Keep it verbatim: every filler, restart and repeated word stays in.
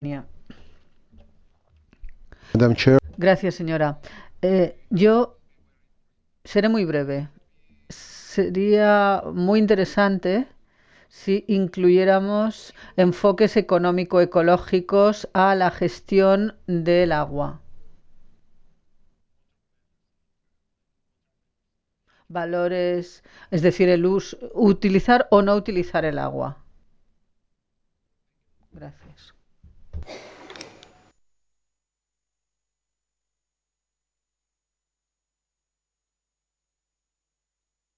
Nia. Madam Chair, Gracias, señora. Eh, yo seré muy breve. Sería muy interesante si incluyéramos enfoques económico-ecológicos a la gestión del agua. Valores, es decir, el uso, utilizar o no utilizar el agua. Gracias.